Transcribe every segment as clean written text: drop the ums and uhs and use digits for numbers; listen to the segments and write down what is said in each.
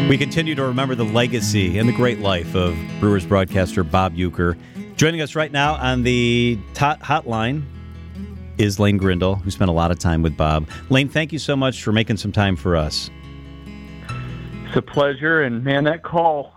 We continue to remember the legacy and the great life of Brewers broadcaster Bob Uecker. Joining us right now on the hotline is Lane Grindle, who spent a lot of time with Bob. Lane, thank you so much for making some time for us. It's a pleasure, and man, that call,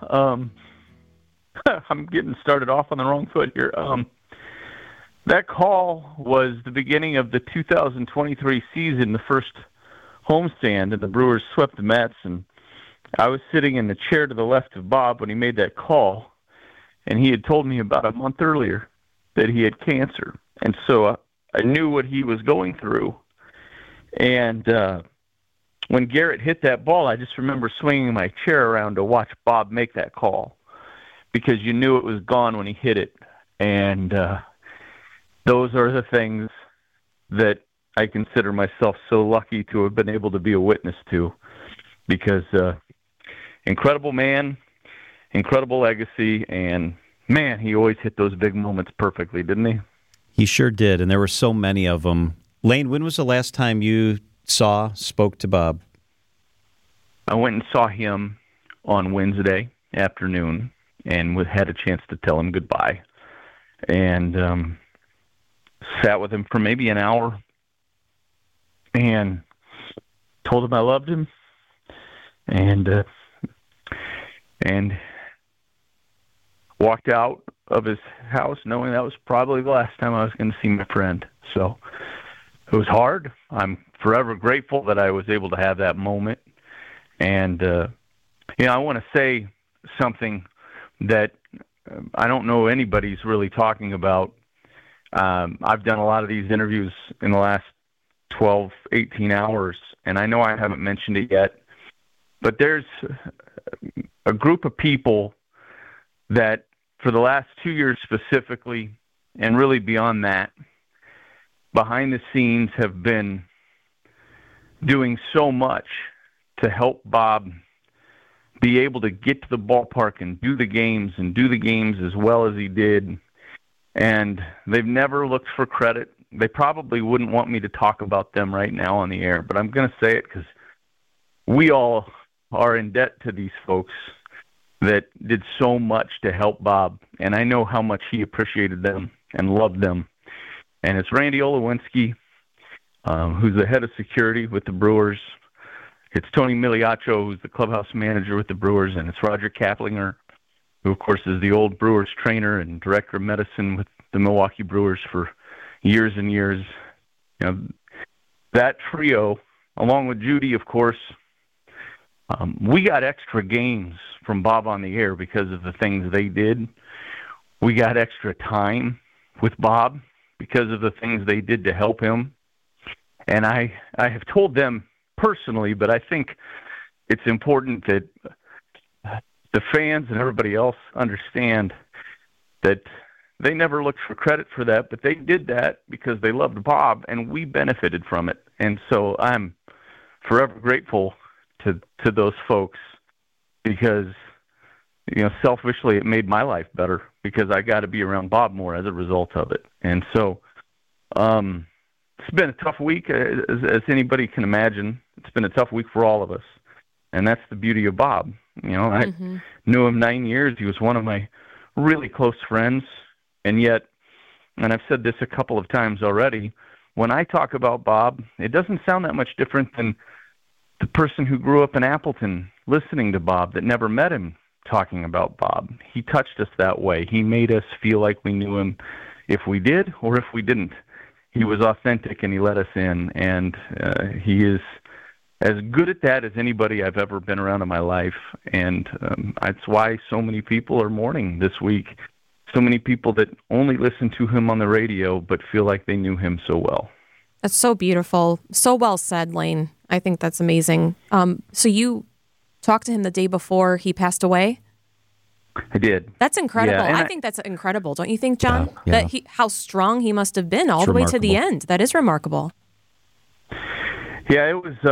I'm getting started off on the wrong foot here. That call was the beginning of the 2023 season, the first homestand, and the Brewers swept the Mets, and I was sitting in the chair to the left of Bob when he made that call, and he had told me about a month earlier that he had cancer, and so I knew what he was going through. And when Garrett hit that ball, I just remember swinging my chair around to watch Bob make that call, because you knew it was gone when he hit it. And those are the things that I consider myself so lucky to have been able to be a witness to, because incredible man, incredible legacy, and man, he always hit those big moments perfectly, didn't he? He sure did, and there were so many of them. Lane, when was the last time you spoke to Bob? I went and saw him on Wednesday afternoon and had a chance to tell him goodbye, and sat with him for maybe an hour and told him I loved him, and walked out of his house knowing that was probably the last time I was going to see my friend. So it was hard. I'm forever grateful that I was able to have that moment. And, I want to say something that I don't know anybody's really talking about. I've done a lot of these interviews in the last 12, 18 hours, and I know I haven't mentioned it yet, but there's a group of people that for the last 2 years specifically, and really beyond that, behind the scenes have been doing so much to help Bob be able to get to the ballpark and do the games as well as he did. And they've never looked for credit. They probably wouldn't want me to talk about them right now on the air, but I'm going to say it because we all are in debt to these folks that did so much to help Bob, and I know how much he appreciated them and loved them. And it's Randy Olowinski, who's the head of security with the Brewers. It's Tony Miliaccio, who's the clubhouse manager with the Brewers, and it's Roger Kaplinger, who, of course, is the old Brewers trainer and director of medicine with the Milwaukee Brewers for years and years. That trio, along with Judy, of course, we got extra games from Bob on the air because of the things they did. We got extra time with Bob because of the things they did to help him. And I have told them personally, but I think it's important that the fans and everybody else understand that they never looked for credit for that, but they did that because they loved Bob, and we benefited from it. And so I'm forever grateful to those folks, because selfishly it made my life better because I got to be around Bob more as a result of it. And so it's been a tough week, as anybody can imagine. It's been a tough week for all of us, and that's the beauty of Bob. I knew him 9 years. He was one of my really close friends, and yet, and I've said this a couple of times already, when I talk about Bob, it doesn't sound that much different than the person who grew up in Appleton listening to Bob that never met him talking about Bob. He touched us that way. He made us feel like we knew him if we did or if we didn't. He was authentic, and he let us in, and he is as good at that as anybody I've ever been around in my life. And that's why so many people are mourning this week. So many people that only listen to him on the radio but feel like they knew him so well. That's so beautiful. So well said, Lane. I think that's amazing. So you talked to him the day before he passed away? I did. That's incredible. Yeah, I think that's incredible. Don't you think, John? Yeah. That how strong he must have been all the way to the end. That is remarkable. Yeah, it was,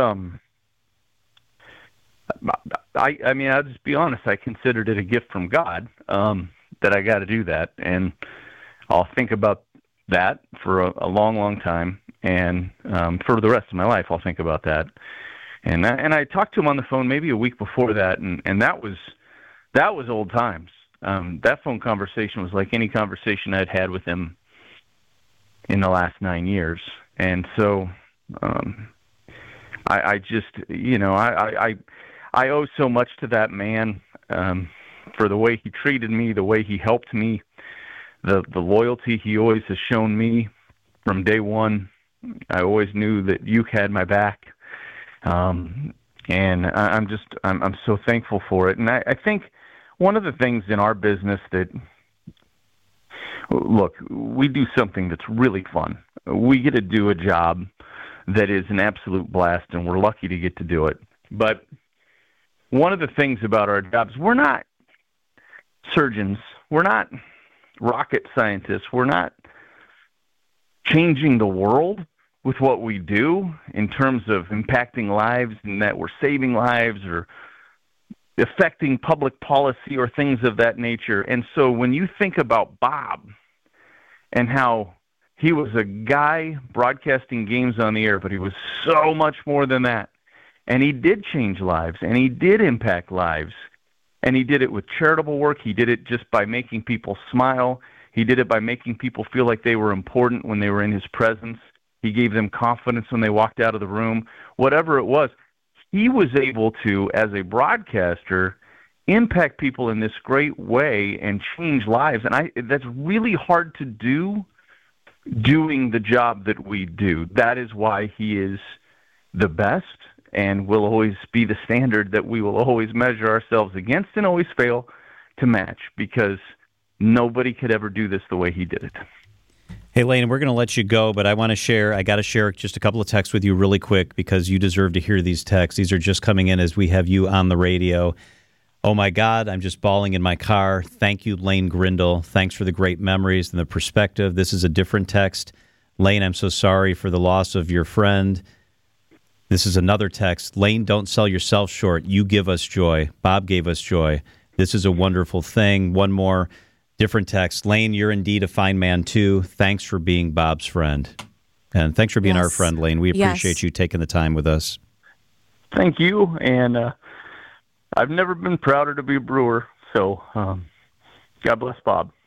I'll just be honest. I considered it a gift from God, that I got to do that. And I'll think about that for a long, long time. And for the rest of my life, I'll think about that. And I talked to him on the phone maybe a week before that, and that was old times. That phone conversation was like any conversation I'd had with him in the last 9 years. And so I just, I owe so much to that man for the way he treated me, the way he helped me, the loyalty he always has shown me from day one. I always knew that Uke had my back. And I'm so thankful for it. And I think one of the things in our business that, look, we do something that's really fun. We get to do a job that is an absolute blast, and we're lucky to get to do it. But one of the things about our jobs, we're not surgeons. We're not rocket scientists. We're not changing the world with what we do in terms of impacting lives and that we're saving lives or affecting public policy or things of that nature. And so when you think about Bob and how he was a guy broadcasting games on the air, but he was so much more than that. And he did change lives, and he did impact lives. And he did it with charitable work. He did it just by making people smile. He did it by making people feel like they were important when they were in his presence. He gave them confidence when they walked out of the room. Whatever it was, he was able to, as a broadcaster, impact people in this great way and change lives. And that's really hard to do doing the job that we do. That is why he is the best and will always be the standard that we will always measure ourselves against and always fail to match, because nobody could ever do this the way he did it. Hey, Lane, we're going to let you go, but I got to share just a couple of texts with you really quick because you deserve to hear these texts. These are just coming in as we have you on the radio. Oh, my God, I'm just bawling in my car. Thank you, Lane Grindle. Thanks for the great memories and the perspective. This is a different text. Lane, I'm so sorry for the loss of your friend. This is another text. Lane, don't sell yourself short. You give us joy. Bob gave us joy. This is a wonderful thing. One more. Different text. Lane, you're indeed a fine man, too. Thanks for being Bob's friend. And thanks for being our friend, Lane. We appreciate you taking the time with us. Thank you. And I've never been prouder to be a Brewer. So God bless Bob.